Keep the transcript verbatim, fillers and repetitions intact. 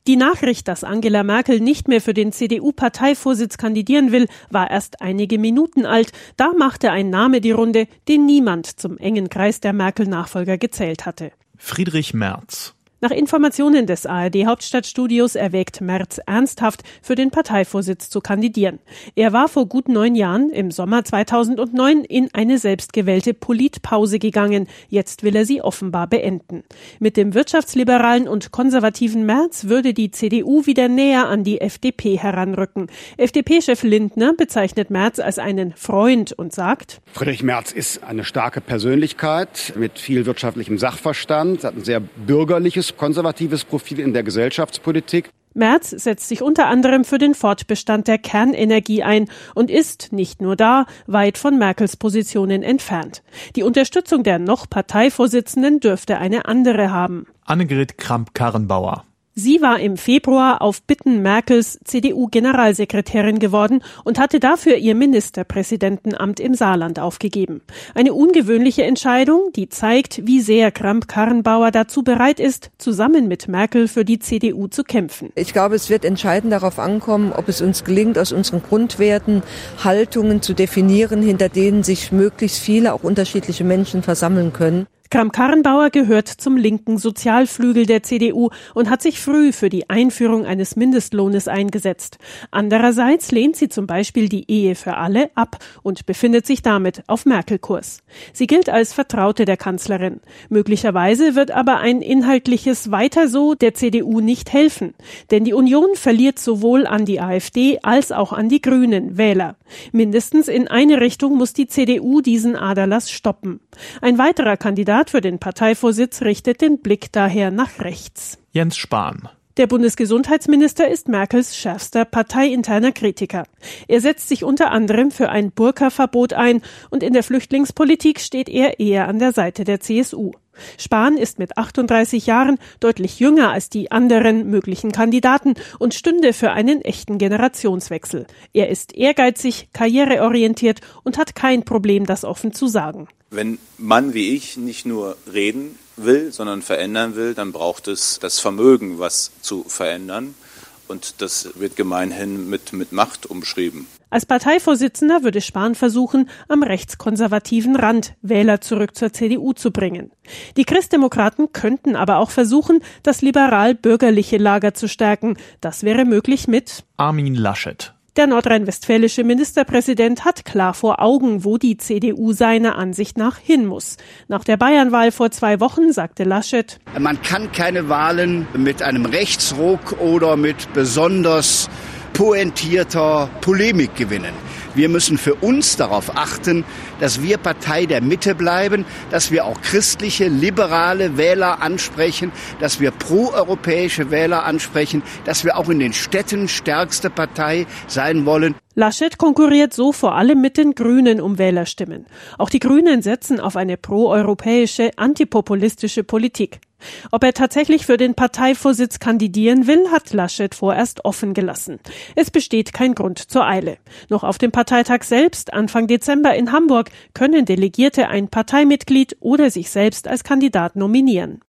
Die Nachricht, dass Angela Merkel nicht mehr für den C D U-Parteivorsitz kandidieren will, war erst einige Minuten alt. Da machte ein Name die Runde, den niemand zum engen Kreis der Merkel-Nachfolger gezählt hatte. Friedrich Merz. Nach Informationen des A R D-Hauptstadtstudios erwägt Merz ernsthaft, für den Parteivorsitz zu kandidieren. Er war vor gut neun Jahren, im Sommer zweitausendneun, in eine selbstgewählte Politpause gegangen. Jetzt will er sie offenbar beenden. Mit dem wirtschaftsliberalen und konservativen Merz würde die C D U wieder näher an die F D P heranrücken. F D P-Chef Lindner bezeichnet Merz als einen Freund und sagt: Friedrich Merz ist eine starke Persönlichkeit mit viel wirtschaftlichem Sachverstand, hat ein sehr bürgerliches, konservatives Profil in der Gesellschaftspolitik. Merz setzt sich unter anderem für den Fortbestand der Kernenergie ein und ist, nicht nur da, weit von Merkels Positionen entfernt. Die Unterstützung der noch Parteivorsitzenden dürfte eine andere haben. Annegret Kramp-Karrenbauer. Sie war im Februar auf Bitten Merkels C D U-Generalsekretärin geworden und hatte dafür ihr Ministerpräsidentenamt im Saarland aufgegeben. Eine ungewöhnliche Entscheidung, die zeigt, wie sehr Kramp-Karrenbauer dazu bereit ist, zusammen mit Merkel für die C D U zu kämpfen. Ich glaube, es wird entscheidend darauf ankommen, ob es uns gelingt, aus unseren Grundwerten Haltungen zu definieren, hinter denen sich möglichst viele, auch unterschiedliche Menschen versammeln können. Kramp-Karrenbauer gehört zum linken Sozialflügel der C D U und hat sich früh für die Einführung eines Mindestlohnes eingesetzt. Andererseits lehnt sie zum Beispiel die Ehe für alle ab und befindet sich damit auf Merkel-Kurs. Sie gilt als Vertraute der Kanzlerin. Möglicherweise wird aber ein inhaltliches Weiter so der C D U nicht helfen. Denn die Union verliert sowohl an die AfD als auch an die Grünen Wähler. Mindestens in eine Richtung muss die C D U diesen Aderlass stoppen. Ein weiterer Kandidat für den Parteivorsitz richtet den Blick daher nach rechts. Jens Spahn. Der Bundesgesundheitsminister ist Merkels schärfster parteiinterner Kritiker. Er setzt sich unter anderem für ein Burka-Verbot ein und in der Flüchtlingspolitik steht er eher an der Seite der C S U. Spahn ist mit achtunddreißig Jahren deutlich jünger als die anderen möglichen Kandidaten und stünde für einen echten Generationswechsel. Er ist ehrgeizig, karriereorientiert und hat kein Problem, das offen zu sagen. Wenn man wie ich nicht nur reden will, sondern verändern will, dann braucht es das Vermögen, was zu verändern. Und das wird gemeinhin mit, mit Macht umschrieben. Als Parteivorsitzender würde Spahn versuchen, am rechtskonservativen Rand Wähler zurück zur C D U zu bringen. Die Christdemokraten könnten aber auch versuchen, das liberal-bürgerliche Lager zu stärken. Das wäre möglich mit Armin Laschet. Der nordrhein-westfälische Ministerpräsident hat klar vor Augen, wo die C D U seiner Ansicht nach hin muss. Nach der Bayernwahl vor zwei Wochen sagte Laschet: Man kann keine Wahlen mit einem Rechtsruck oder mit besonders pointierter Polemik gewinnen. Wir müssen für uns darauf achten, dass wir Partei der Mitte bleiben, dass wir auch christliche, liberale Wähler ansprechen, dass wir proeuropäische Wähler ansprechen, dass wir auch in den Städten stärkste Partei sein wollen. Laschet konkurriert so vor allem mit den Grünen um Wählerstimmen. Auch die Grünen setzen auf eine proeuropäische, antipopulistische Politik. Ob er tatsächlich für den Parteivorsitz kandidieren will, hat Laschet vorerst offen gelassen. Es besteht kein Grund zur Eile. Noch auf dem Parteitag selbst, Anfang Dezember in Hamburg, können Delegierte ein Parteimitglied oder sich selbst als Kandidat nominieren.